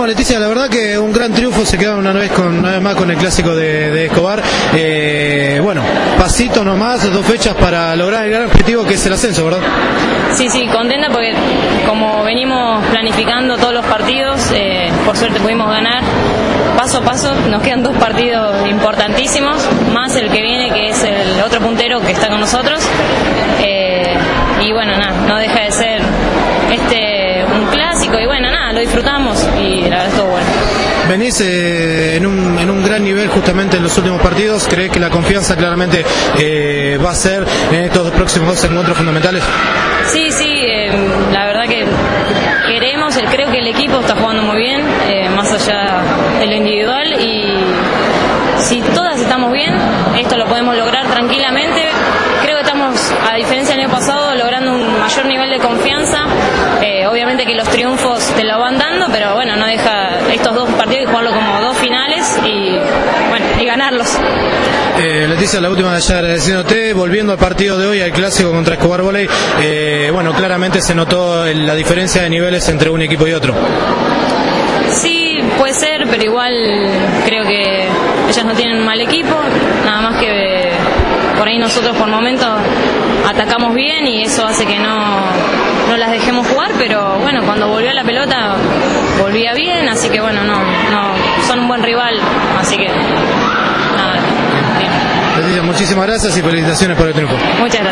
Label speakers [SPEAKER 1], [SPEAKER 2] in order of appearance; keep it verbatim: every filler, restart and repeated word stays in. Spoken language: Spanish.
[SPEAKER 1] No, Leticia, la verdad que un gran triunfo, se queda una vez con una vez más con el clásico de, de Escobar. Eh, bueno, pasito nomás, dos fechas para lograr el gran objetivo que es el ascenso, ¿verdad?
[SPEAKER 2] Sí, sí, contenta porque como venimos planificando todos los partidos, eh, por suerte pudimos ganar paso a paso. Nos quedan dos partidos importantísimos, más el que viene, que es el otro puntero que está con nosotros. Eh, y bueno, nada, no deja de ser este un clásico y bueno, nada, lo disfrutamos y la verdad estuvo bueno.
[SPEAKER 1] Venís eh, en, un, en un gran nivel justamente en los últimos partidos. ¿Crees que la confianza claramente eh, va a ser en estos próximos dos encuentros fundamentales?
[SPEAKER 2] Sí, sí, eh, la verdad que queremos, creo que el equipo está jugando muy bien, eh, más allá de lo individual, y si todas estamos bien, esto lo podemos lograr tranquilamente. Creo que estamos, a diferencia del año pasado, logrando un mayor nivel de confianza. Eh, obviamente que los triunfos te lo van dando, pero bueno, no deja estos dos partidos y jugarlo como dos finales y bueno, y ganarlos.
[SPEAKER 1] Eh, Leticia, la última de allá agradeciéndote, volviendo al partido de hoy, al clásico contra Escobar Volley, eh, bueno, claramente se notó la diferencia de niveles entre un equipo y otro.
[SPEAKER 2] Sí, puede ser, pero igual creo que ellas no tienen un mal equipo, nada más que por ahí nosotros por momentos atacamos bien y eso hace que no, no las dejemos jugar, pero bueno, cuando volvió la pelota volvía bien, así que bueno, no, no son un buen rival, así que nada, bien.
[SPEAKER 1] Leticia, muchísimas gracias y felicitaciones por el triunfo.
[SPEAKER 2] Muchas gracias.